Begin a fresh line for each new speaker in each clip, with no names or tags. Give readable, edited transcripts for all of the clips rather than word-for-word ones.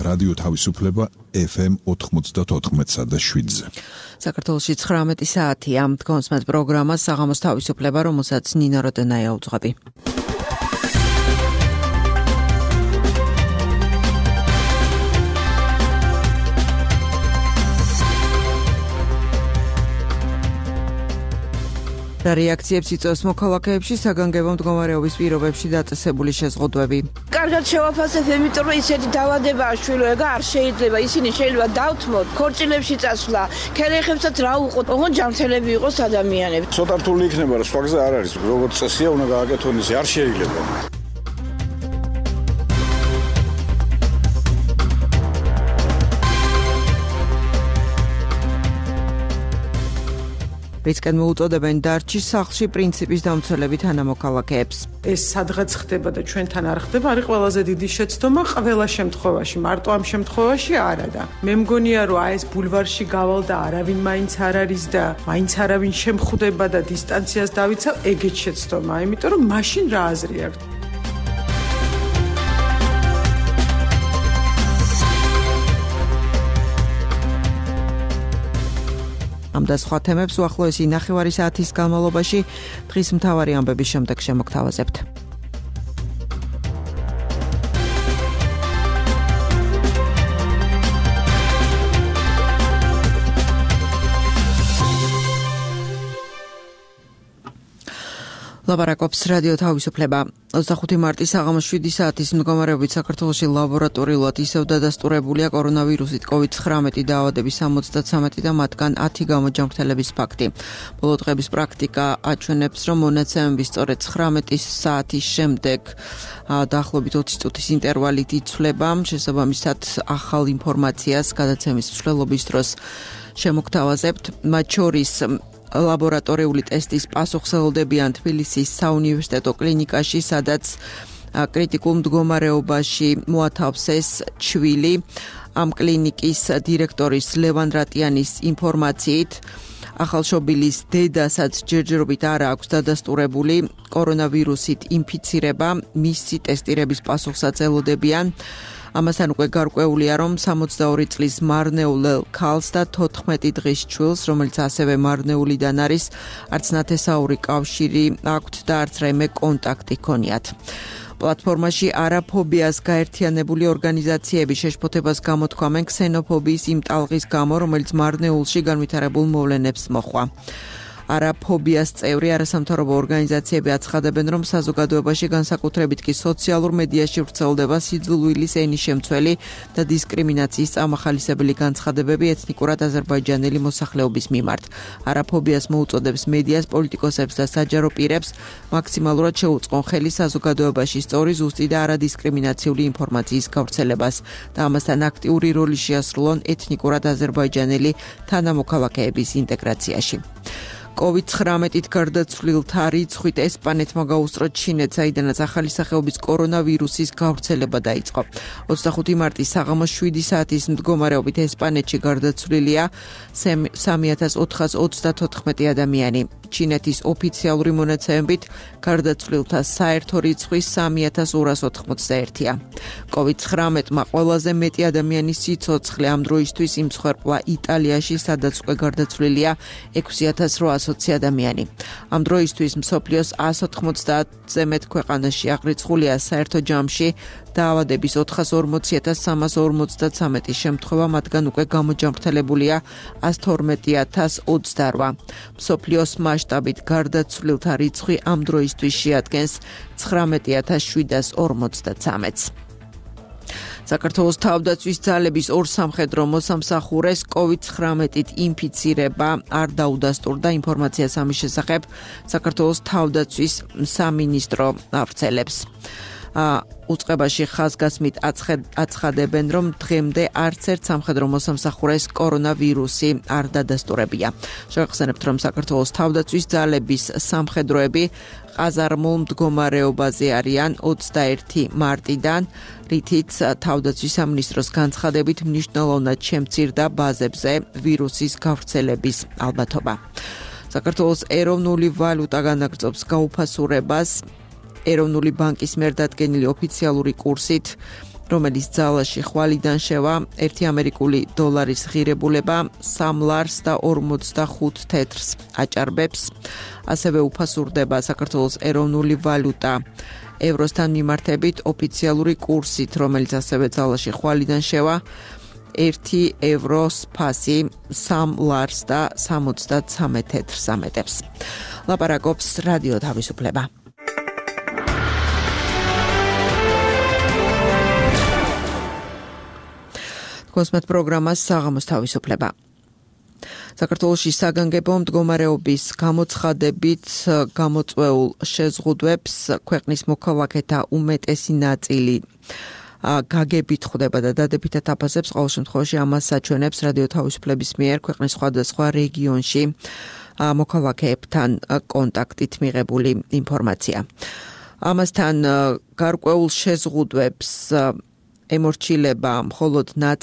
რადიო თავისუფლება FM 94.7-ზე.
საქართველოში 19 საათია. Დგომსმათ პროგრამას საღამოს თავისუფლება, რომელსაც ნინო როდენაია უძღვები. რეაქციებს იწვევს მოქალაქეებში საგანგებო მდგომარეობის პირობებში დაწესებული შეზღუდვები.
კარგად შევაფასებ, იმიტომ რომ ისეთი დაავადებაა შვილო, არ შეიძლება ისინი შეიძლება დავთმოთ, ქორწილებში წასვლა, ქერეხებსაც რა უყოთ, ოღონდ ჯანმრთელები იყოს ადამიანები.
ცოტა რთული იქნება, რა სხვა გზა არ არის, როგორც წესია უნდა გააკეთონ ისე, არ შეიძლება.
რისკენ მოუწოდებენ დარჩის სახლში პრინციპის დამცველებით თანამოქალაქეებს.
ეს სადღაც ხდება და ჩვენთან არ ხდება, არის ყველაზე დიდი შეცდომა ყველა შემთხვევაში, მარტო ამ შემთხვევაში არა და მე მგონია რომ ეს ბულვარში გავალ და არავინ მაინც არ არის და მაინც არავინ შემხვდება და დისტანციას დავიცავ, ეგეც შეცდომაა, იმიტომ რომ მაშინ რა აზრი აქვს. ამ და სხვა თემებს უახლოესი ნახევარი საათის განმავლობაში დღის მთავარი ამბების შემდეგ შემოგთავაზებთ. ლაბარაკობს რადიო თავისუფლება. 25 მარტის საღამოს 7 საათის მდგომარეობით საქართველოში ლაბორატორიულად ისევ დადასტურებულია კორონავირუსით COVID-19 დაავადების 73 და მათგან 10 გამოჯანმრთელების ფაქტი. ბოლო დღების პრაქტიკა აჩვენებს, რომ მონაცემების სწორედ 19 საათის შემდეგ დაახლოებით 20 წუთის ინტერვალით იცვლება. შესაბამისად, ახალ ინფორმაციას გადაცემის მსვლელობის დროს შემოგთავაზებთ. მათ შორის ლაბორატორიული ტესტის პასუხსელოდებიან თბილისის საუნივერსიტეტო კლინიკაში, სადაც კრიტიკულ მდგომარეობაში მოათავს ეს ჩვილი. ამ კლინიკის დირექტორის ლევან რატიანის ინფორმაციით, ახალშობილის დედასაც ჯერჯერობით არ აქვს დადასტურებული კორონავირუსით ინფიცირება, მისი ტესტირების პასუხსაც ელოდებიან. ამასთან უკვე გარკვეულია, რომ 62 წლის მარნეულ ქალს და 14 დღის ჩვილს, რომელიც ასევე მარნეულიდან არის, არც ნათესაური კავშირი აქვთ და არც რაიმე კონტაქტი ჰქონიათ. პლატფორმაში არაფობიას გაერთიანებული ორგანიზაციები შეშფოთებას გამოთქვამენ ქსენოფობიის იმ ტალღის გამო, რომელიც მარნეულში განვითარებულ მოვლენებს მოჰყვა. არაფობიას წევრი არასამთავრობო ორგანიზაციები აცხადებენ, რომ საზოგადოებაში განსაკუთრებით კი სოციალურ მედიაში ვრცელდება სიძულვილის ენის შემცველი და დისკრიმინაციის წამახალისებელი განცხადებები ეთნიკურად აზერბაიჯანელი მოსახლეობის მიმართ. არაფობიას მოუწოდებს მედიას, პოლიტიკოსებს და საჯარო პირებს მაქსიმალურად შეუწყონ ხელი საზოგადოებაში სწორი, ზუსტი და არადისკრიმინაციული ინფორმაციის გავრცელებას და ამასთან აქტიური როლი შეასრულონ ეთნიკურად აზერბაიჯანელი თანამოქალაქეების ინტეგრაციაში. COVID-19-ით გარდაცვლილთა რიცხვით ესპანეთმა გაუსწრო ჩინეთს, საიდანაც ახალი სახეობის კორონავირუსის გავრცელება დაიწყო. 25 მარტის საღამოს 7 საათის მდგომარეობით ესპანეთში გარდაცვლილია 3424 ადამიანი. ჩინეთის ოფიციალური მონაცემებით გარდაცვლილთა საერთო რიცხვი 3281-ია. COVID-19-მა ყველაზე მეტი ადამიანის სიცოცხლე ამ დროისთვის იმსხვერპლა იტალიაში, სადაც უკვე გარდაცვლილია 6800 ადამიანი. ამ დროისთვის მსოფლიოს 190-ზე მეტ ქვეყანაში აღრიცხულია საერთო ჯამში დაავადების 440,353 შემთხვევა, მათგან უკვე გამოჯანმრთელებულია 112,028. მსოფლიოს მასშტაბით გარდაცვლილთა რიცხვი ამ დროისთვის შეადგენს 19,753-ს. საქართველოს თავდაცვის ძალების ორ სამხედრო მოსამსახურეს COVID-19-ით ინფიცირება არ დაუდასტურდა. ინფორმაციას ამის შესახებ საქართველოს თავდაცვის სამინისტრო ავრცელებს. უწყებაში ხაზგასმით აცხადებენ, რომ დღემდე არც ერთ სამხედრო მოსამსახურეს კორონავირუსი არ დადასტურებია. შევახსენებთ, რომ საქართველოს თავდაცვის ძალების სამხედროები ყაზარმულ მდგომარეობაზე არიან 21 მარტიდან, რითიც თავდაცვის სამინისტროს განცხადებით მნიშვნელოვნად შემცირდა ბაზებზე ვირუსის გავრცელების ალბათობა. საქართველოს ეროვნული ვალუტა განაგრძობს გაუფასურებას. ეროვნული ბანკის მიერ დადგენილი ოფიციალური კურსით რომელიც ძალაში ხვალიდან შევა 1 ამერიკული დოლარის ღირებულება 3 ლარს და 45 თეთრს აჭარბებს. ასევე უფასურდება საქართველოს ეროვნული ვალუტა ევროსთან მიმართებით ოფიციალური კურსით, რომელიც ასევე ძალაში ხვალიდან შევა 1 ევროს ფასი 3 ლარს და 73 თეთრს ამეტებს. ლაპარაკობს რადიო თავისუფლება. კონსმეთ პროგრამას საღამოს თავისუფლება. საქართველოში საგანგებო მდგომარეობის გამოცხადებით გამოწვეულ შეზღუდვებს ქვეყნის მოქალაქეთა უმეტესი ნაწილი გაგებით ხვდება და დადებითად აფასებს. ყოველ შემთხვევაში ამას საჩვენებს რადიო თავისუფლების მიერ ქვეყნის სხვადასხვა რეგიონში მოქალაქეებთან კონტაქტით მიღებული ინფორმაცია. ამასთან გარკვეულ შეზღუდვებს ემორჩილება მხოლოდ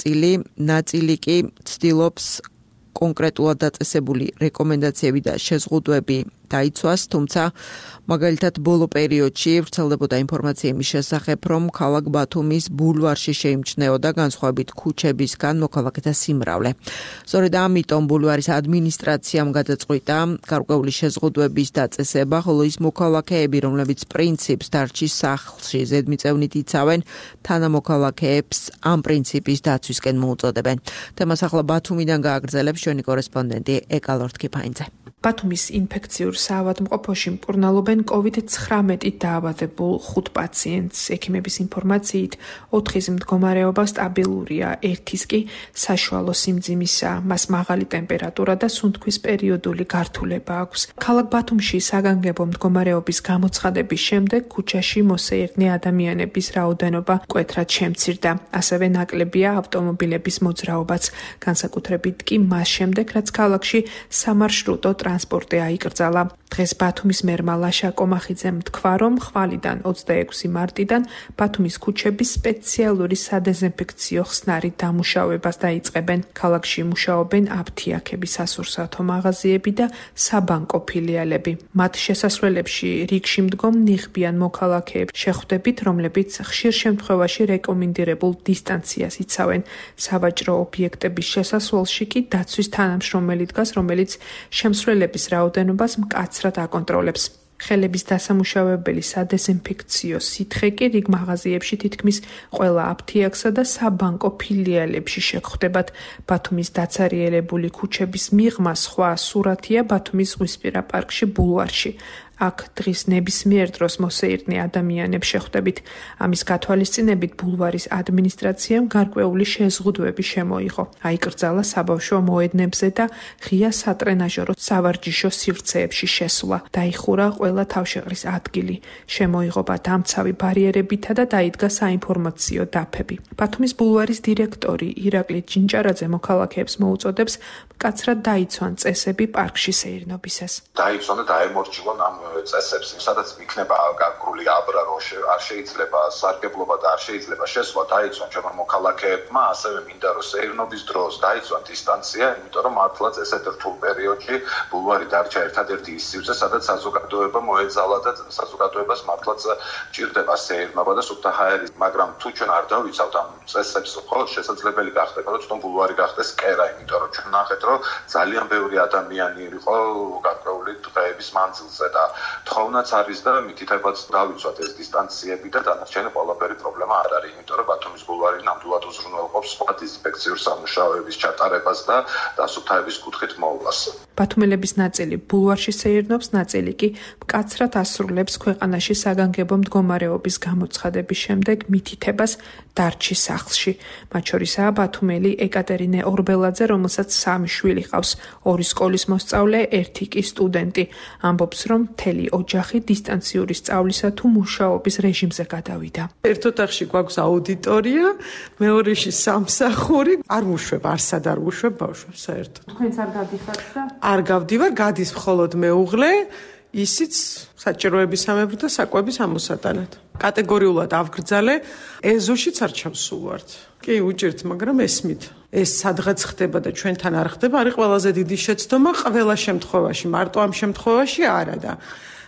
ნაწილი კი ცდილობს კონკრეტულად დაწესებული რეკომენდაციები და შეზღუდვები დაიცვას, თუმცა მაგალითად ბოლო პერიოდში ვრცელდებოდა ინფორმაცია იმის შესახებ, რომ ქალაქ ბათუმის ბულვარში შეიმჩნეოდა განსხვავებით ქუჩებისგან მოქალაქეთა სიმრავლე. სწორედ ამიტომ ბულვარის ადმინისტრაციამ გადაწყვიტა გარკვეული შეზღუდვების დაწესება, ხოლო ის მოქალაქეები, რომლებიც პრინციპს დარჩის სახლში ზედმიწევნით იცავენ, თანამოქალაქეებს ამ პრინციპის დაცვისკენ მოუწოდებენ. თემას ახლა ბათუმიდან გააგრძელებს ჩვენი კორესპონდენტი ეკალორთქიფაინძე.
ბათუმის ინფექციურ საავადმყოფოში მკურნალობენ COVID-19 დაავადებულ 5 პაციენტს. ექიმების ინფორმაციით 4-ის მდგომარეობა სტაბილურია, 1-ის კი საშუალო სიმძიმისაა. მას მაღალი ტემპერატურა და სუნთქვის პერიოდული გართულება აქვს. ქალაქ ბათუმში საგანგებო მდგომარეობის გამოცხადების შემდეგ ქუჩაში მოსეირნე ადამიანების რაოდენობა მკვეთრად შემცირდა. ასევე ნაკლებია ავტომობილების მოძრაობაც, განსაკუთრებით კი მას შემდეგ, რაც ქალაქში სამარშრუტო ტრანსპორტი აიკრძალა. დღეს ბათუმის მერმა ლაშა კომახიძემ თქვა, რომ ხვალიდან 26 მარტიდან ბათუმის ქუჩების სპეციალური სადეზინფექციო ხსნარი დამუშავებას დაიწყებენ. ქალაქში მუშაობენ აფთიაქების სასურსათო მაღაზიები და საბანკო ფილიალები. მათ შესასვლელებში რიგში მდგომ ნიღბიან მოქალაქეებს შეხვდებით, რომლებიც ხშირ შემთხვევაში რეკომენდირებულ დისტანციას იცავენ. სავაჭრო ობიექტების შესასვლელში კი დაცვის თანამშრომელი დგას, რომელიც შემსვლელების რაოდენობას მკაცრად აკონტროლებს. ხელების დასამუშავებელი სადეზინფექციო სითხე კი რიგ მაღაზიებში თითქმის ყველა აფთიაქსა და საბანკო ფილიალებში შეგხვდებათ. ბათუმის დაცარიელებული ქუჩების მიღმა სხვა სურათია ბათუმის ზღვისპირა პარკში ბულვარში. აქ დღის ნებისმიერ დროს მოსეირნე ადამიანებს შეხვდებით. ამის გათვალისწინებით ბულვარის ადმინისტრაციამ გარკვეული შეზღუდვები შემოიღო. აიკრძალა საბავშვო მოედნებზე და ღია სატრენაჟერო სავარჯიშო სივრცეებში შესვლა. დაიხურა ყველა თავშეყრის ადგილი. შემოიღობა დამცავი ბარიერებითა და დაიდგა საინფორმაციო დაფები. ბათუმის ბულვარის დირექტორი ირაკლი ჯინჭარაძე მოქალაქეებს მოუწოდებს მკაცრად დაიცვან წესები პარკში სეირნობისას.
დაიცვან და დაემორჩილონ ამ წესებს, სადაც იქნება გაგრული აბრა, არ შეიძლება სარგებლობა და არ შეიძლება შესვლა, დაიცვან ჩემო მოქალაქეებმა, ასევე მინდა რომ სეირნობის დროს დაიცვან დისტანცია, იმიტომ რომ მართლაც ესეთ რთულ პერიოდში ბულვარი დარჩა ერთადერთი ის სივრცე, სადაც საზოგადოება მოეძალა და საზოგადოებას მართლაც ჭირდება სეირნობა და სუფთა ჰაერი, მაგრამ თუ ჩვენ არ დავიცავთ ამ წესებს, ხოლმე შესაძლებელი გახდება, რომ თვითონ ბულვარი გახდეს კერა, იმიტომ რომ ჩვენ ნახეთ, რომ ძალიან ბევრი ადამიანი იყო გარკვეული დღეების მანძილზე და თხოვნაც არის და მითითებაც დავიცვათ ეს დისტანციები და დანარჩენი ყველაფერი პრობლემა არ არის, იმიტომ რომ ბათუმის ბულვარი ნამდვილად უზრუნველყოფს სხვა დეზინფექციურ სამუშაოების ჩატარებას და დასუფთავების კუთხით მოვლას.
ბათუმელების ნაწილი ბულვარში სეირნობს, ნაწილი კი მკაცრად ასრულებს ქვეყანაში საგანგებო მდგომარეობის გამოცხადების შემდეგ მითითებას დარჩის სახლში. მათ შორისაა ბათუმელი ეკატერინე ორბელაძე, რომელსაც 3 შვილი ჰყავს, 2 სკოლის მოსწავლე, 1 კი სტუდენტი. ამბობს, რომ მთელი ოჯახი დისტანციური სწავლისა თუ მუშაობის რეჟიმზე გადავიდა.
ერთ ოთახში გვაქვს აუდიტორია, მეორეში სამსახური. არ ვუშვებ, არსად არ ვუშვებ ბავშვებს საერთოდ.
თქვენც არ გადიხართ და?
არ გავდივარ, გადის მხოლოდ მეუღლე, ისიც საჭიროების სამეფრო და საკვების ამოსატანად. კატეგორიულად ავგრძალე, ეზოშიც არ ჩავსულვართ. კი, უჭირთ, მაგრამ ესმით. ეს სადღაც ხდება და ჩვენთან არ ხდება, არის ყველაზე დიდი შეცდომა ყველა შემთხვევაში, მარტო ამ შემთხვევაში არა და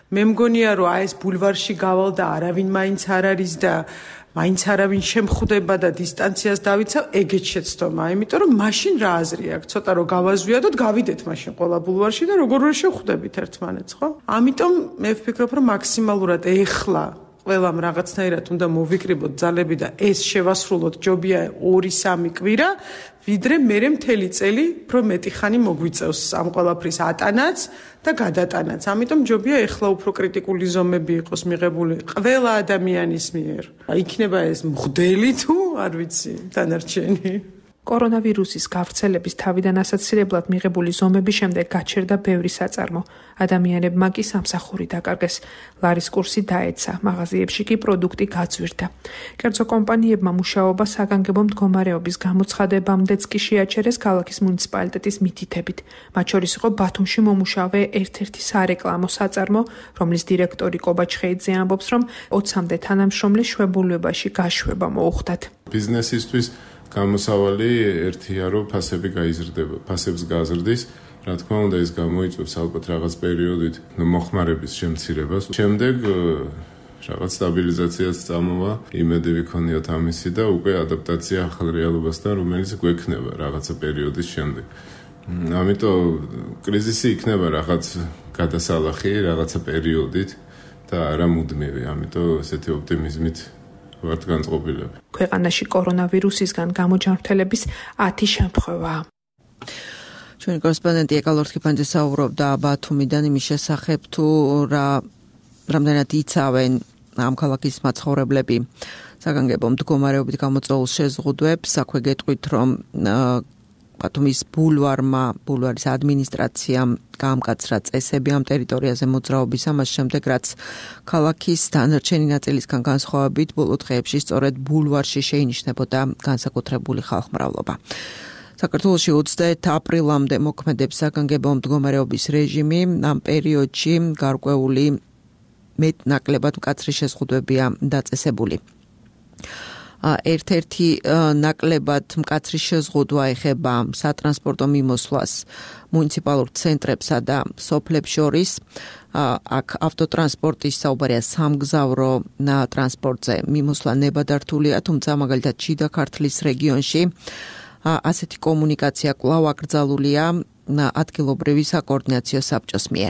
მე მგონია რომ აი ეს ბულვარში გავალ და არავინ მაინც არ არის და მაინც არავინ შემხვდება და დისტანციას დავიცავ, ეგეც შეცდომა, იმიტომ რომ მაშინ რა აზრი აქვს, ცოტა რომ გავაზვიადოთ, გავიდეთ მაშინ ყველა ბულვარში და როგორ ვერ შევხვდებით ერთმანეთს, ხო? ამიტომ მე ვფიქრობ, რომ მაქსიმალურად ეხლა ყველამ რაღაცნაირად უნდა მოვიკრიბოთ ძალები და ეს შევასრულოთ ჯობია 2-3 კვირა, ვიდრე მერე მთელი წელი უფრო მეტი ხანი მოგვიწევს ამ ყველაფრის ატანაც და გადატანაც. ამიტომ ჯობია ეხლა უფრო კრიტიკული ზომები იყოს მიღებული ყველა ადამიანის მიერ. იქნება ეს მღვდელი თუ არ ვიცი, დანარჩენი.
კორონავირუსის გავრცელების თავიდან ასაცილებლად მიღებული ზომების შემდეგ გაჩერდა ბევრი საწარმო. ადამიანებმა კი სამსახური დაკარგეს. ლარის კურსი დაეცა, მაღაზიებში კი პროდუქტი გაძვირდა. კერძო კომპანიებმა მუშაობა საგანგებო მდგომარეობის გამოცხადებამდეც კი შეაჩერეს ქალაქის მუნიციპალიტეტის მითითებით. მათ შორის იყო ბათუმში მომუშავე ერთ-ერთი სარეკლამო საწარმო, რომლის დირექტორი კობა ჩხეიძე ამბობს, რომ 20-მდე თანამშრომლის შვებულებაში გაშვება მოუხდათ.
ბიზნესისთვის გამოსავალი ერთია, რომ ფასები გაიზრდება, ფასებს გააზრდის. რა თქმა უნდა, ეს გამოიწვევს ალბათ რაღაც პერიოდით მოხმარების შემცირებას. შემდეგ რაღაც სტაბილიზაციას წამოვა, იმედი ვიქონიოთ ამისი და უკვე ადაპტაცია ახალ რეალობასთან, რომელიც გვექნება რაღაცა პერიოდის შემდეგ. ამიტომ კრიზისი იქნება რაღაც გადასალახი, რაღაცა პერიოდით და არა მუდმივი. ამიტომ ესეთი ოპტიმიზმით ვართ განწყობილები.
ქვეყანაში კორონავირუსისგან გამოჯანმრთელების 10 შემთხვევაა.
ჩვენი კორესპონდენტი ეკალორთქიფანძე საუბრობდა ბათუმიდან იმის შესახებ, თუ რამდენად იცავენ ამ ქალაქის მაცხოვრებლები საგანგებო მდგომარეობით გამოწვეულ შეზღუდვებს. აქვე გეტყვით, რომ ბათუმის ბულვარის ადმინისტრაციამ გაამკაცრა წესები ამ ტერიტორიაზე მოძრაობისა, მას შემდეგ რაც ქალაქის დანარჩენი ნაწილისგან განსხვავებით ბოლო დღეებში სწორედ ბულვარში შეინიშნებოდა განსაკუთრებული ხალხმრავლობა. საქართველოში 20 აპრილამდე მოქმედებს საგანგებო მდგომარეობის რეჟიმი. ამ პერიოდში გარკვეული მეტ-ნაკლებად მკაცრი შეზღუდვებია დაწესებული. ერთ-ერთი ნაკლებად მკაცრი შეზღუდვა ეხება სატრანსპორტო მიმოსვლას მუნიციპალურ ცენტრებსა და სოფლებს შორის. აქ ავტოტრანსპორტის საუბარია სამგზავრო ტრანსპორტზე მიმოსვლა ნებადართულია, თუმცა მაგალითად შიდა ქართლის რეგიონში ასეთი კომუნიკაცია კვლავ აკრძალულია ადგილობრივი საკოორდინაციო საბჭოს მიერ.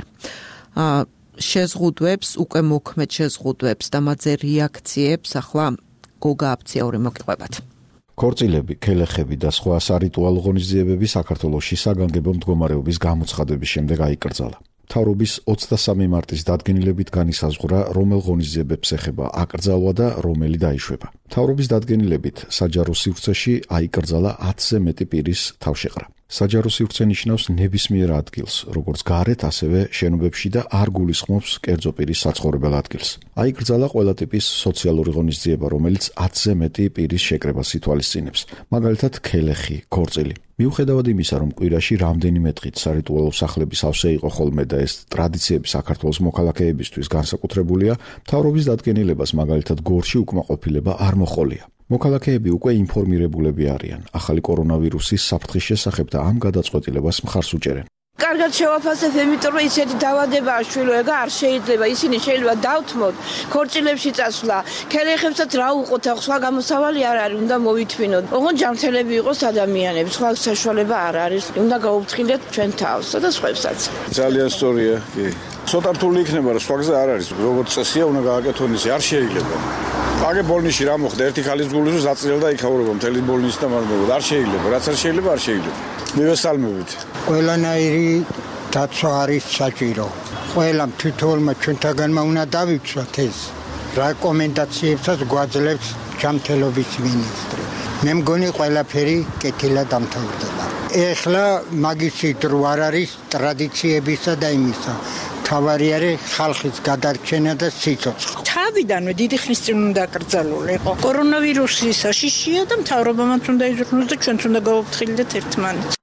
შეზღუდვებს, უკვე მოქმედ შეზღუდვებს და მათზე რეაქციებს ახლა გოგა აფციური მოგიყვებათ.
ქორწილები, ქელეხები და სხვა სარიტუალო ღონისძიებები საქართველოში საგანგებო მდგომარეობის გამოცხადების შემდეგ აიკრძალა. მთავრობის 23 მარტის დადგენილებით განისაზღვრა, რომელ ღონისძიებებს ეხება აკრძალვა და რომელი დაიშვება. მთავრობის დადგენილებით საჯარო სივრცეში აიკრძალა 10-ზე მეტი პირის თავშეყრა. საჯარო სივრცე ნიშნავს ნებისმიერ ადგილს, როგორც გარეთ, ასევე შენობებში და არ გულისხმობს კერძო პირის საცხოვრებელ ადგილს. აიკრძალა ყველა ტიპის სოციალური ღონისძიება, რომელიც 10-ზე მეტი პირის შეკრებას ითვალისწინებს, მაგალითად ქელეხი, ქორწილი. მიუხედავად იმისა, რომ კვირაში რამდენიმე დღით სარიტუალო სახლები სავსე იყო ხოლმე და ეს ტრადიციები საქართველოს მოქალაქეებისთვის განსაკუთრებულია, მთავრობის დადგენილებას მაგალითად გორში უკმაყოფილება არ მოჰყოლია. მოქალაქეები უკვე ინფორმირებულები არიან ახალი კორონავირუსის საფრთხის შესახებ და ამ გადაწყვეტილებას მხარს უჭერენ.
კარგად შევაფასებ, იმიტომ რომ ისეთი დაავადებაა შვილო არ შეიძლება, ისინი შეიძლება დავთმოთ, ქორწილებში წასვლა, ქელეხებსაც რა უყოთ, სხვა გამოსავალი არ არის, უნდა მოვითმინოთ. ოღონდ ჯანმრთელები იყოს ადამიანები, სხვა საშუალება არ არის. უნდა გაუფრთხილდეთ ჩვენ თავსა და სხვებსაც.
ძალიან სწორია, კი. ცოტა რთული იქნება, რომ სხვა გზა არ არის. როგორც წესია, უნდა გააკეთონ ისე, არ შეიძლება. აგე ბოლნისში რა მოხდა? ერთი ხალის გულისს აწილდა იქაურობა მთელი ბოლნისი და მარნებოდა. არ შეიძლება, რაც არ შეიძლება, არ შეიძლება. მივესალმებით.
ყველანაირი დაცვა არის საჭირო. ყველამ თვითონმა ჩვენთაგანმა უნდა დავიცვათ ეს. რეკომენდაციებსაც გვაძლევს ჯანმრთელობის მინისტრი. მე მგონი ყველაფერი კეთილად დამთავრდება. ეხლა მაგისი დრო არ არის ტრადიციებისა და იმისა. თავარი არის ხალხის გადარჩენა და სიცოცხლე.
თავიდანვე დიდი ხნის წინ უნდა აკრძალულიყო. კორონავირუსი საშიშია და მთავრობამ უნდა იზრუნოს და ჩვენც უნდა გავუფრთხილდეთ ერთმანეთს.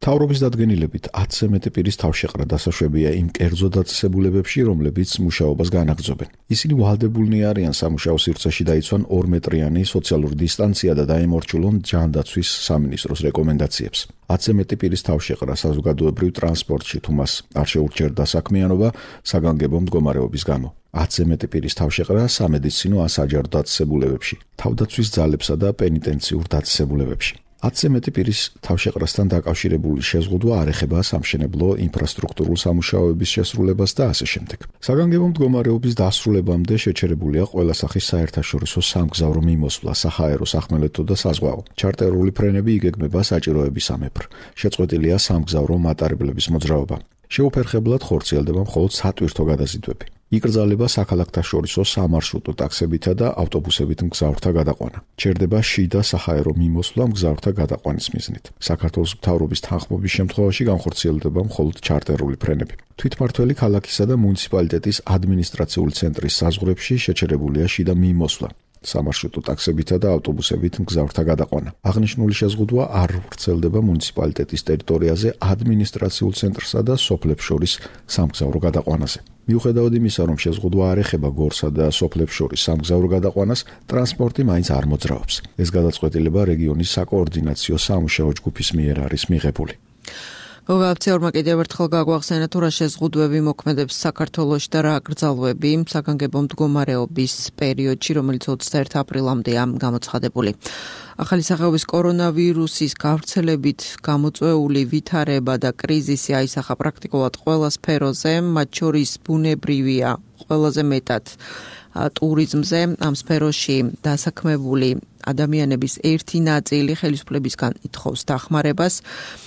თავრობის დადგენილებით 10-ზე მეტი პირის თავშეყრა დასაშვებია იმ კერძო დაწესებულებებში, რომლებიც მუშაობას განაგრძობენ. ისინი ვალდებულნი არიან სამუშაო სივრცეში დაიცვან 2 მეტრიანი სოციალური დისტანცია და დაემორჩილონ ჯანდაცვის სამინისტროს რეკომენდაციებს. 10-ზე მეტი პირის თავშეყრა საზოგადოებრივ ტრანსპორტში თუ მას არ შეურჩერდა საქმიანობა საგანგებო მდგომარეობის გამო. 10-ზე მეტი პირის თავშეყრა სამედიცინო ან საჯარო დაწესებულებებში, თავდაცვის ძალებსა და პენიტენციურ დაწესებულებებში. 10-ზე მეტი პირის თავშეყრასთან დაკავშირებული შეზღუდვა არ ეხება სამშენებლო ინფრასტრუქტურულ სამუშაოების შესრულებას და ასე შემდეგ. საგანგებო მდგომარეობის დასრულებამდე შეჩერებულია ყველა სახის საერთაშორისო სამგზავრო მიმოსვლა, საჰაერო, სახმელეთო და საზღვაო. ჩარტერული ფრენები იგეგმება საჭიროებისამებრ. შეწყვეტილია სამგზავრო მატარებლების მოძრაობა. შეუფერხებლად ხორციელდება მხოლოდ სატვირთო გადაზიდვები. იკრძალება საქალაქთაშორისო სამარშრუტო ტაქსებითა და ავტობუსებით მგზავრთა გადაყვანა. ჩერდება შიდა საჰაერო მიმოსვლა მგზავრთა გადაყვანის მიზნით. საქართველოს მთავრობის თანხმობის შემთხვევაში განხორციელდება მხოლოდ ჩარტერული ფრენები. თვითმმართველი ქალაქისა და მუნიციპალიტეტის ადმინისტრაციული ცენტრის საზღვრებში შეჩერებულია შიდა მიმოსვლა. სამარშრუტო ტაქსებითა და ავტობუსებით მგზავრთა გადაყვანა. აღნიშნული შეზღუდვა არ ვრცელდება მუნიციპალიტეტის ტერიტორიაზე ადმინისტრაციულ ცენტრსა და სოფლებს შორის სამგზავრო გადაყვანაზე. მიუხედავად იმისა, რომ შეზღუდვა არ ეხება გორსა და სოფლებს შორის სამგზავრო გადაყვანას, ტრანსპორტი მაინც არ მოძრაობს. ეს გადაწყვეტილება რეგიონის საკოორდინაციო სამუშაო ჯგუფის მიერ არის მიღებული.
გოგაბცეორმა კიდევ ერთხელ გაგვახსენა თუ რა შეზღუდვები მოქმედებს საქართველოში და რა აკრძალვები საგანგებო მდგომარეობის პერიოდში, რომელიც 21 აპრილამდეა გამოცხადებული. ახალი სახეობის კორონავირუსის გავრცელებით გამოწვეული ვითარება და კრიზისი აისახა პრაქტიკულად ყველა სფეროზე, მათ შორის ბუნებრივია ყველაზე მეტად ტურიზმზე. ამ სფეროში დასაქმებული ადამიანების ერთი ნაწილი ხელისუფლებისგან ითხოვს დახმარებას.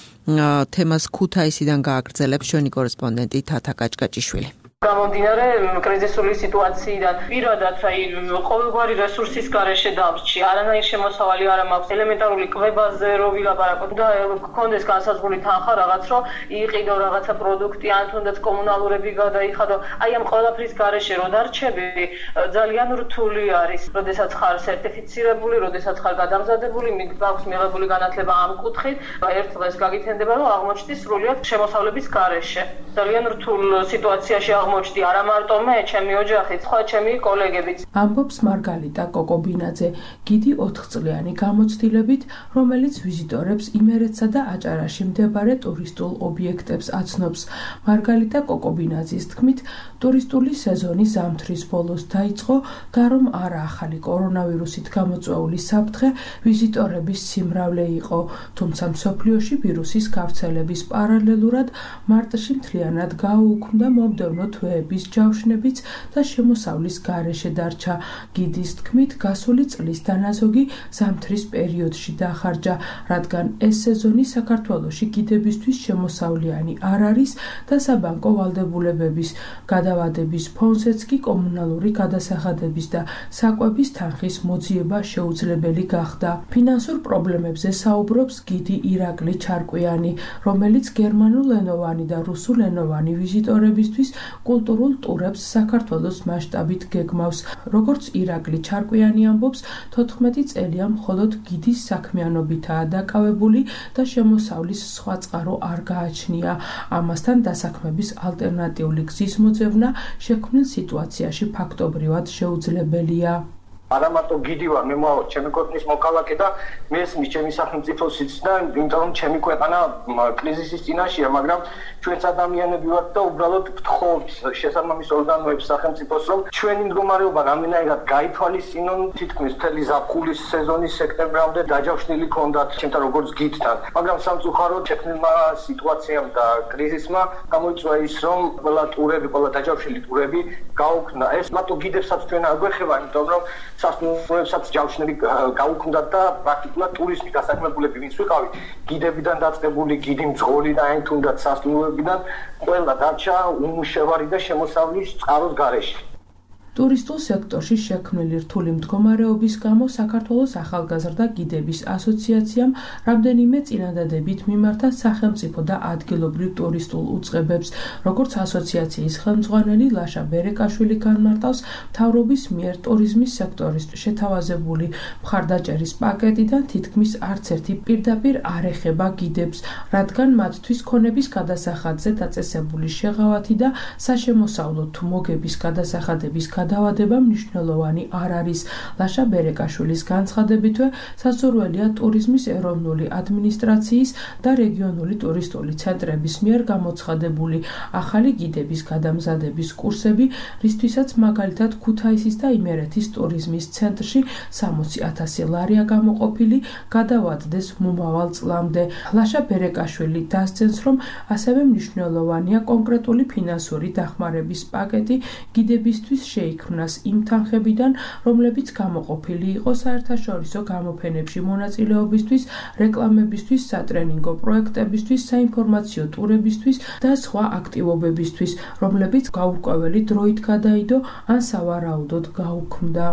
თემას ქუთაისიდან გააგრძელებს ჩვენი კორესპონდენტი თათა კაჭკაჭიშვილი.
გამომდინარე კრიზისული სიტუაციიდან პირადად ყოველგვარი რესურსის გარეშე დავრჩი, არანაირი შემოსავალი არ მაქვს, ელემენტარული კვებაზე რო ვილაპარაკოთ და გქონდეს განსაზღვრული თანხა რაღაც რო იყიდო რაღაცა პროდუქტი ან თუნდაც კომუნალურები გადაიხადო, აი ამ ყველაფრის გარეშე რო დარჩები ძალიან რთული არის, როდესაც ხარ სერტიფიცირებული, როდესაც ხარ გადამზადებული, გაქვს მიღებული განათლება ამ კუთხით, ერთ დღეს გაგითენდება რომ აღმოჩნდი სრულიად შემოსავლების გარეშე. ძალიან რთულ სიტუაციაში აღმოჩნდი არა მარტო მე, ჩემი ოჯახი, სხვა ჩემი კოლეგებიც.
ამბობს მარგალიტა კოკობინაძე, გიდი 4-წლიანი გამოცდილებით, რომელიც ვიზიტორებს იმერეთსა და აჭარაში მდებარე ტურისტულ ობიექტებს აცნობს. მარგალიტა კოკობინაძის თქმით, ტურისტული სეზონი ზამთრის ბოლოს დაიწყო და რომ არა ახალი კორონავირუსით გამოწვეული საფრთხე ვიზიტორების სიმრავლე იყო, თუმცა მსოფლიოში ვირუსის გავრცელების პარალელურად მარტში მთლიანად გაუქმდა მომდევნო თვეების ჯავშნებიც და შემოსავლის გარეშე დარჩა. გიდის თქმით, გასული წლის დანაზოგი ზამთრის პერიოდში დახარჯა, რადგან ეს სეზონი საქართველოში გიდებისთვის შემოსავლიანი არ არის და საბანკო ვალდებულებების გადავადების ფონზეც კი კომუნალური გადასახადების და საკვების თანხის მოძიება შეუძლებელი გახდა. ფინანსურ პრობლემებზე საუბრობს გიდი ირაკლი ჩარკვიანი, რომელიც გერმანულენოვანი და რუსულენოვანი ვიზიტორებისთვის კულტურულ ტურებს საქართველოს მასშტაბით გეგმავს. როგორც ირაკლი ჩარკვიანი ამბობს, 14 წელია მხოლოდ გიდის საქმიანობითაა დაკავებული და შემოსავლის სხვა წყარო არ გააჩნია. ამასთან დასაქმების ალტერნატიული გზის მოძებნა შექმნილ სიტუაციაში ფაქტობრივად შეუძლებელია.
არა მარტო გიდი ვარ, მე ჩემი ქვეყნის მოქალაქე და მესმის ჩემი სახელმწიფოს სიცნა, იმიტომ რომ ჩემი ქვეყანა კრიზისის წინაშეა, მაგრამ ჩვენც ადამიანები ვართ და უბრალოდ ვთხოვთ შესაბამის ორგანოებს სახელმწიფოს, რომ ჩვენი მდგომარეობა რამდენადაც გაითვალისწინონ, თითქმის მთელი ზაფხულის სეზონის სექტემბრამდე დაჯავშნილი ქონდათ ჩემთან როგორც გიდთან. მაგრამ სამწუხაროდ შექმნილმა სიტუაციამ და კრიზისმა გამოიწვია ის, რომ ყველა ტურები, ყველა დაჯავშნილი ტურები გაუქმდა. ეს მარტო გიდებსაც ჩვენ არ გვეხება, იმიტომ რომ სასტუმროებსაც ჯავშნები გაუქმდათ და პრაქტიკულად ტურიზმის დასაქმებულები ვინც ვიყავით, გიდებიდან დაწყებული, გიდი მძღოლი და აი თუნდაც სასტუმროებიდან ყველა დარჩა უმუშევარი და შემოსავლის წყაროს გარეშე.
ტურისტულ სექტორში შექმნილი რთული მდგომარეობის გამო საქართველოს ახალგაზრდა გიდების ასოციაციამ რამდენიმე წინადადებით მიმართა სახელმწიფო და ადგილობრივ ტურისტულ უწყებებს. Როგორც ასოციაციის ხელმძღვანელი ლაშა ბერეკაშვილი განმარტავს, მთავრობის მიერ ტურიზმის სექტორის შეთავაზებული მხარდაჭერის პაკეტიდან თითქმის არც ერთი პირდაპირ არ ეხება გიდებს, რადგან მათთვის ქონების გადასახადზე დაწესებული შეღავათი და საშემოსავლო თუ მოგების გადასახადების გადავადება მნიშვნელოვანი არ არის. ლაშა ბერეკაშვილის განცხადებითვე სასურველია ტურიზმის ეროვნული ადმინისტრაციის და რეგიონული ტურისტული ცენტრების მიერ გამოცხადებული ახალი გიდების გადამზადების კურსები, რისთვისაც მაგალითად ქუთაისის და იმერეთის ტურიზმის ცენტრში 60,000 ლარია გამოყოფილი გადავადდეს მომავალ წლამდე. ლაშა ბერეკაშვილი დასძენს, რომ ასევე მნიშვნელოვანია კონკრეტული ფინანსური დახმარების პაკეტი გიდებისთვის შეიქმნას იმ თანხებიდან, რომლებიც გამოყოფილი იყო საერთაშორისო გამოფენებში მონაწილეობისთვის, რეკლამებისთვის, სატრენინგო პროექტებისთვის, საინფორმაციო ტურებისთვის და სხვა აქტივობებისთვის, რომლებიც გაურკვეველი დროით გადაიდო ან სავარაუდოდ გაუქმდა.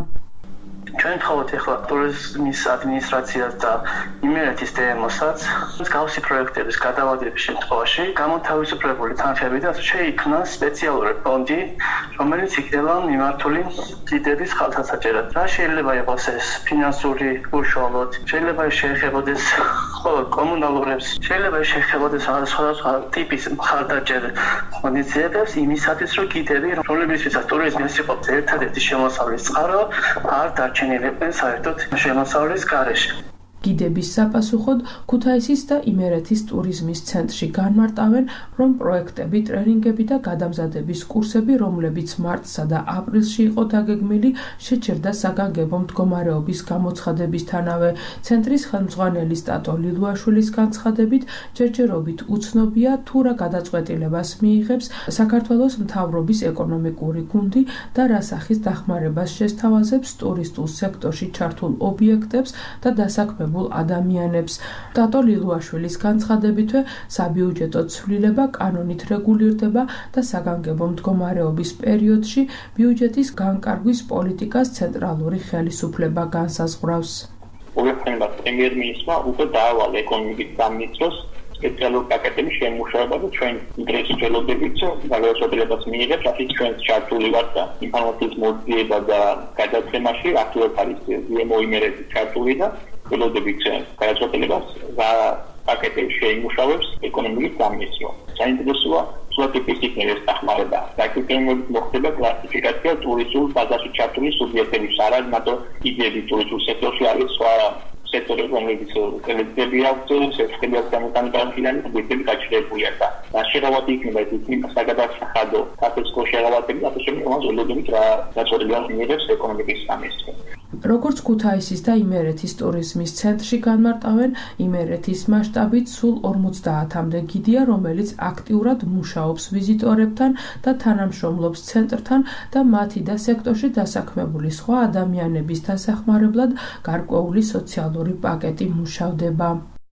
ჩვენ ვთხოვთ ახლა ტურიზმის ადმინისტრაციას და იმერეთის დემოსაც მსგავსი პროექტების გადავადების შემთხვევაში გამოთავისუფლებული თანხებიდან შეიქმნა სპეციალური ფონდი, რომელიც იქნება მიმართული გიდების ხალხასაჭერად. რა შეიძლება იყოს ეს ფინანსური უშუალოდ, შეიძლება შეეხებოდეს კომუნალურებს, შეიძლება შეეხებოდეს სხვადასხვა ტიპის მხარდაჭერ ღონისძიებებს იმისათვის, რომ გიდები, რომლებიცაც ტურიზმის იყო ერთადერთი შემოსავლის წყარო, არ დარჩენილებენ საერთოდ შემოსავლის გარეშე.
გიდების საპასუხოდ ქუთაისის და იმერეთის ტურიზმის ცენტრში განმარტავენ, რომ პროექტები, ტრენინგები და გადამზადების კურსები, რომლებიც მარტსა და აპრილში იყო დაგეგმილი, შეჩერდა საგანგებო მდგომარეობის გამოცხადებისთანავე. ცენტრის ხელმძღვანელი სტატო ლილუაშვილის განცხადებით, ჯერჯერობით უცნობია თუ რა გადაწყვეტილებას მიიღებს საქართველოს მთავრობის ეკონომიკური გუნდი და რა სახის დახმარებას შესთავაზებს ტურისტულ სექტორში ჩართულ ობიექტებს და დასაქმებულ ადამიანებს. სტატო ლილუაშვილის განცხადებითვე საბიუჯეტო ცვლილება კანონით რეგულირდება და საგანგებო მდგომარეობის პერიოდში ბიუჯეტის განკარგვის პოლიტიკას ცენტრალური ხელისუფლება განსაზღვრავს.
უერთდება პრემიერ-მინისტრმა უკვე დაავალა ეკონომიკის სამინისტროს სპეციალური პაკეტების შემუშავება და ჩვენ ინტერესით ველოდებით გადაწყვეტილებას მიიღებთ, რასაც ჩვენ ჩართული ვართ და ინფორმაციის მოძიება და გადაცემაში აქტიურად არის GMO იმერეთის ჩართული და ველოდებით გადაწყვეტილებას რა პაკეტები შეიმუშავებს ეკონომიკის სამინისტრო. საინტერესოა სულატიპის იქნება დახმარება. საკრიტერიუმებით მოხდება კლასიფიკაცია ტურისტულ ბაზარში ჩართული სუბიექტების არად მათო იდეები ტურისტულ სექტორში არის სხვა სექტორები, რომლებიც კრედიტები აქვს, სერტიფიკატების გამოტანიდან ობიექტები გაჩერებულია და შეღავათი იქნება ის საგადასახადო საფესკო შეღავათები, ასე შემდეგ, რომელიც ველოდებით რა დაწყვეტილებას მიიღებს ეკონომიკის სამინისტრო.
როგორც ქუთაისის და იმერეთის ტურიზმის ცენტრში განმარტავენ, იმერეთის მასშტაბით სულ 50-მდე გიდია, რომელიც აქტიურად მუშაობს ვიზიტორებთან და თანამშრომლობს ცენტრთან და მათი და სექტორში დასაქმებული სხვა ადამიანების დასახმარებლად გარკვეული სოციალური პაკეტი მუშავდება.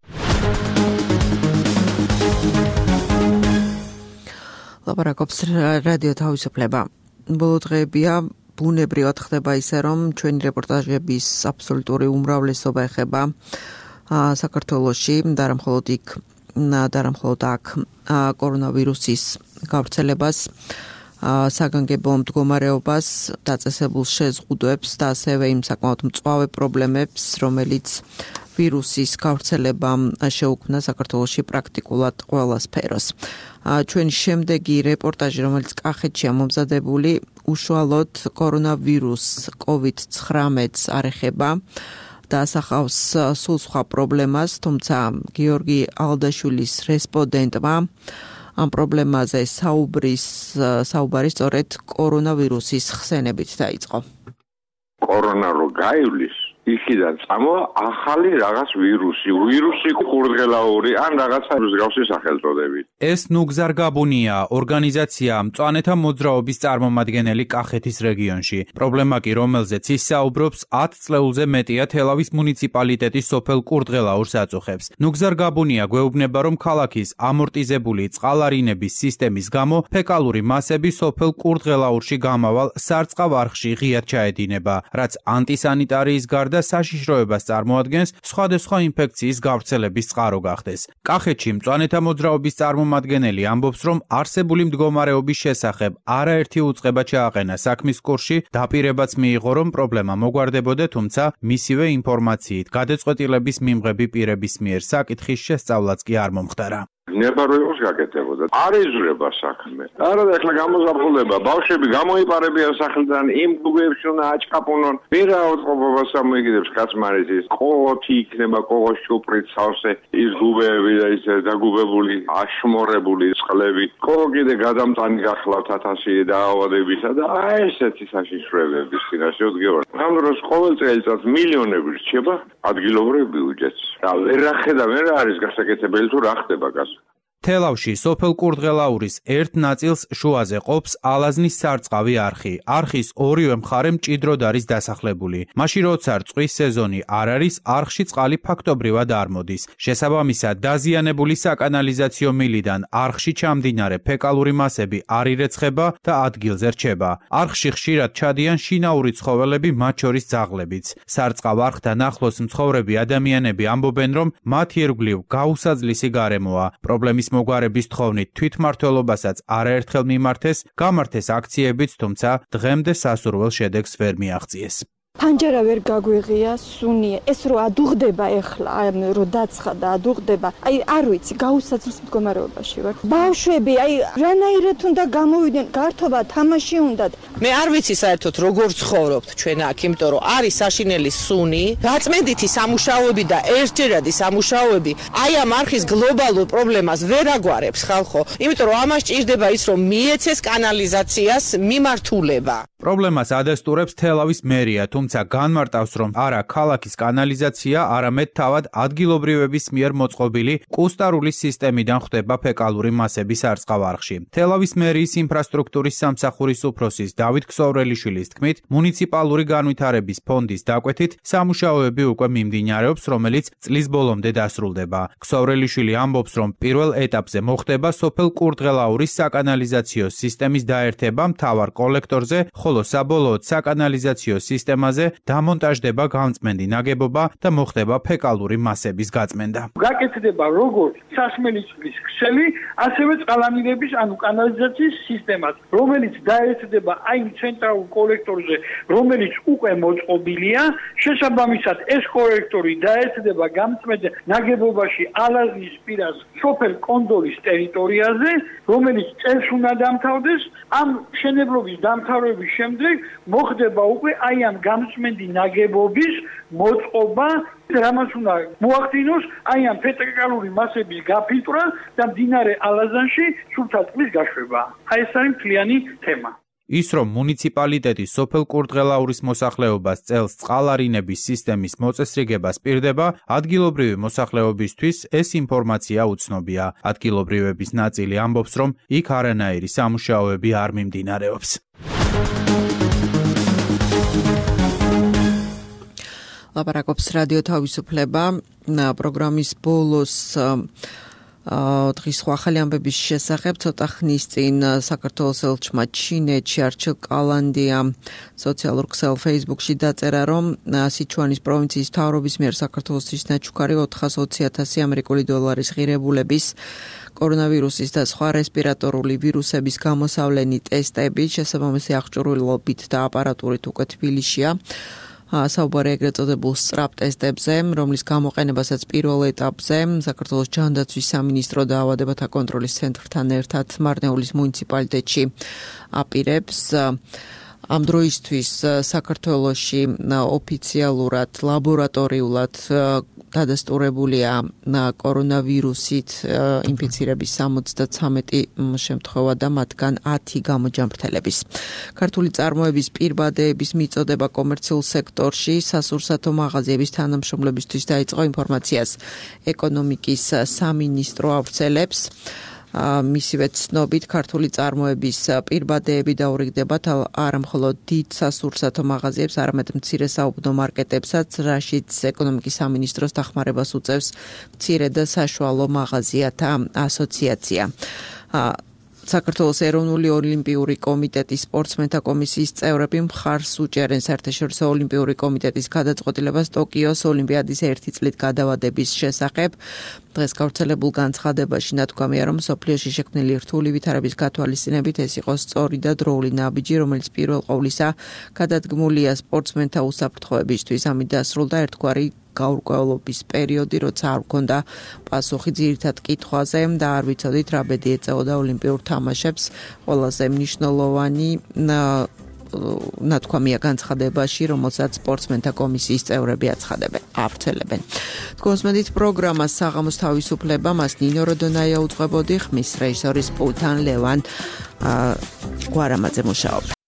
ლაპარაკობს რადიო თავისუფლება. ბოლო დღეებია ბუნებრივად ხდება ისე, რომ ჩვენი რეპორტაჟების აბსოლუტური უმრავლესობა ეხება საქართველოში და არა მხოლოდ აქ კორონავირუსის გავრცელებას, საგანგებო მდგომარეობას, დაწესებულ შეზღუდვებს და ასევე იმ საკმაოდ მწვავე პრობლემებს, რომელიც ვირუსის გავრცელებამ შეუქმნა საქართველოში პრაქტიკულად ყველა სფეროს. ჩვენი შემდეგი რეპორტაჟი, რომელიც კახეთშია მომზადებული, უშუალოდ კორონავირუს COVID-19 არ ეხება და ასახავს სულ სხვა პრობლემას, თუმცა გიორგი ალდაშვილის რესპონდენტმა ამ პრობლემაზე საუბარი სწორედ კორონავირუსის ხსენებით დაიწყო.
კორონა რო გაივლის, იქიდან წამოვა ახალი რაღაც ვირუსი ყურძღელაური ან რაღაცა მსგავსი სახელწოდებით.
ეს ნუგზარ გაბუნია, ორგანიზაცია მწვანეთა მოძრაობის წარმომადგენელი კახეთის რეგიონში. პრობლემა კი, რომელზეც ის საუბრობს, 10 წლეულზე მეტია თელავის მუნიციპალიტეტის სოფელ ყურძღელაურს აწუხებს. ნუგზარ გაბუნია გვეუბნება, რომ ქალაქის ამორტიზებული წყალარინების სისტემის გამო ფეკალური მასები სოფელ ყურძღელაურში გამავალ სარწყავ არხში ღიად ჩაედინება, რაც ანტისანიტარიის გარდა და საშიშროებას წარმოადგენს სხვადასხვა ინფექციის გავრცელების წყარო გახდეს. კახეთში მწვანეთა მოძრაობის წარმომადგენელი ამბობს, რომ არსებული მდგომარეობის შესახებ არაერთი უწყება ჩააყენა საქმის კურსში, დაპირებაც მიიღო, რომ პრობლემა მოგვარდებოდა, თუმცა მისივე ინფორმაციით გადაწყვეტილების მიმღები პირების მიერ საკითხის შესწავლაც კი არ მომხდარა.
ნებაროებს გაკეთებოდა. არ ეზრება საქმე. არა და ახლა გამოზაფხულება, ბავშვები გამოიპარებიან სახლიდან, იმ გუბებში უნდა აჭკაპონონ. ვერაუდყოფობას ამოიგდებს კაცმარეთის. ყოთი იქნება, ყოთს შუპრით სავსე, ის გუბები და ის დაგუბებული, აშმორებული წყლები. ყო კიდე გადამტანი გახლავთ 1000 დაავადებისა და აი ესეთი საშიშროებების წინაშე ვდგევარ. ამ დროს ყოველ წელიწადს მილიონები რჩება ადგილობრივ ბიუჯეტს. და ვერ ახედა, ვერ არის გასაკეთებელი თუ რა ხდება გას.
თელავში სოფელ ყურძღელაურის ერთ ნაწილს შუაზე ყოფს ალაზნის სარწყავი არხი. არხის ორივე მხარე მჭიდროდ არის დასახლებული. მაშინ როცა წყვის სეზონი არ არის, არხში წყალი ფაქტობრივად არ მოდის. შესაბამისად, დაზიანებული საკანალიზაციო მილიდან არხში ჩამდინარე ფეკალური მასები არ ირეცხება და ადგილზე რჩება. არხში ხშირად ჩადიან შინაური ცხოველები, მათ შორის ძაღლებიც. სარწყავ არხთან ახლოს მცხოვრები ადამიანები ამბობენ, რომ მათ ირგვლივ გაუსაძლისი გარემოა. პრობლემის მოგვარების თხოვნით თვითმმართველობასაც არაერთხელ მიმართეს, გამართეს აქციებიც, თუმცა დღემდე სასურველ შედეგს ვერ მიაღწიეს.
ფანჯარა ვერ გაგვიღია, სუნია. ეს რო ადუღდება ეხლა, რო დაცხა და ადუღდება, აი არ ვიცი, გაუსაძლეს მდგომარეობაში ვარ. ბავშვები, აი რანაირად უნდა გამოვიდნენ, გართობა თამაში უნდათ.
მე არ ვიცი საერთოდ როგორ ცხოვრობთ ჩვენ აქ, იმიტომ რომ არის საშინელი სუნი, გაწმენდითი სამუშაოები და ერთჯერადი სამუშაოები, აი ამ არხის გლობალურ პრობლემას ვერ აგვარებს ხალხო, იმიტომ რომ ამას ჭირდება ის, რომ მიეცეს კანალიზაციას მიმართულება.
პრობლემას ადასტურებს თელავის მერია, თუმცა განმარტავს, რომ არა ქალაქის კანალიზაცია, არამედ თავად ადგილობრივების მიერ მოწყობილი კუსტარულის სისტემიდან ხდება ფეკალური მასების სარწყავ არხში. თელავის მერიის ინფრასტრუქტურის სამსახურის უფროსის დავით ქსოვრელიშვილის თქმით, მუნიციპალური განვითარების ფონდის დაკვეთით სამუშაოები უკვე მიმდინარეობს, რომელიც წლის ბოლომდე დასრულდება. ქსოვრელიშვილი ამბობს, რომ პირველ ეტაპზე მოხდება სოფელ ყურძღელაურის საკანალიზაციო სისტემის დაერთება მთავარ კოლექტორზე, ხოლო საბოლოოდ საკანალიზაციო სისტემაზე დამონტაჟდება გამწმენდი ნაგებობა და მოხდება ფეკალური მასების გაწმენდა.
გაკეთდება როგორც სასმელი წყლის ქსელი, ასევე წყალანილების, ანუ კანალიზაციის სისტემას, რომელიც დაერთდება აი ცენტრალურ კოლექტორზე, რომელიც უკვე მოწყობილია. შესაბამისად, ეს კოლექტორი დაერთდება გამწმენდ ნაგებობაში ალაზნის პირას სოფელ კონდოლის ტერიტორიაზე, რომელიც წელს უნდა დამთავრდეს. ამ მშენებლობის დამთავრების შემდეგ მოხდება უკვე აი ამ გამწმენდი ნაგებობის მოწყობა, რამაც უნდა მოახდინოს აი ამ ფეკალური მასების გაფილტრა და მდინარე ალაზანში სულთა წყლის გაშვება. აი ეს არის მთლიანი თემა.
ის რომ მუნიციპალიტეტი სოფელ ყურძღელაურის მოსახლეობას წელს წყალარინების სისტემის მოწესრიგებას პირდება, ადგილობრივი მოსახლეობისთვის ეს ინფორმაცია უცნობია. ადგილობრივების ნაწილი ამბობს, რომ იქ არანაირი სამუშაოები არ მიმდინარეობს.
ლაპარაკობს რადიო თავისუფლება. პროგრამის ბოლოს დღის სხვა ახალი ამბების შესახებ ცოტა ხნის წინ საქართველოს ელჩმა ჩინეთში არჩილ კალანდია სოციალურ ქსელ Facebook-ში დაწერა, რომ სიჩუანის პროვინციის მთავრობის მიერ საქართველოსთვის ნაჩუქარი 420,000 ამერიკული დოლარის ღირებულების კორონავირუსის და სხვა რესპირატორული ვირუსების გამოსავლენი ტესტები შესაბამისი აღჭურვილობით და აპარატურით უკვე თბილისშია. საუბარი ეგრეთ წოდებულ სწრაფ ტესტებზე, რომლის გამოყენებასაც პირველ ეტაპზე საქართველოს ჯანდაცვის სამინისტრო დაავადებათა კონტროლის ცენტრთან ერთად მარნეულის მუნიციპალიტეტში აპირებს. ამ დროისთვის საქართველოში ოფიციალურად, ლაბორატორიულად დადასტურებულია კორონავირუსით ინფიცირების 73 შემთხვევა და მათგან 10 გამოჯამრთელების. ქართული წარმოების პირბადეების მიწოდება კომერციულ სექტორში სასურსათო მაღაზიების თანამშრომლებისთვის დაიწყო ინფორმაციას ეკონომიკის სამინისტრო ავრცელებს. მისივე ცნობით ქართული წარმოების პირბადეები დაურიგდება არა მხოლოდ დიდ სასურსათო მაღაზიებს, არამედ მცირე საუბნო მარკეტებსაც, რაშიც ეკონომიკის სამინისტროს დახმარებას უწევს მცირე და საშუალო მაღაზიათა ასოციაცია. საქართველოს ეროვნული ოლიმპიური კომიტეტის სპორტსმენთა კომისიის წევრები მხარს უჭერენ საერთაშორისო ოლიმპიური კომიტეტის გადაწყვეტილებას ტოკიოს ოლიმპიადის 1 წლით გადავადების შესახებ. დღეს გავრცელებულ განცხადებაში ნათქვამია, რომ მსოფლიოში შექმნილი რთული ვითარების გათვალისწინებით ეს იყო სწორი და დროული ნაბიჯი, რომელიც პირველ ყოვლისა გადადგმულია სპორტსმენთა უსაფრთხოებისთვის. ამით დასრულდა ერთგვარი გაურკვევლობის პერიოდი, როცა არ ჰქონდა პასუხი ძირითად კითხვაზე და არ ვიცოდით რა ბედი ეწეოდა ოლიმპიურ თამაშებს. ყველაზე მნიშვნელოვანი ნათქვამია განცხადებაში, რომელსაც სპორტსმენთა კომისიის წევრები ავრცელებენ. თქვენს პროგრამას საღამოს თავისუფლება მას ნინო როდონაია უძღვებოდი, ხმის რეჟისორის პულთან ლევან გვარამაძე მუშაობდა.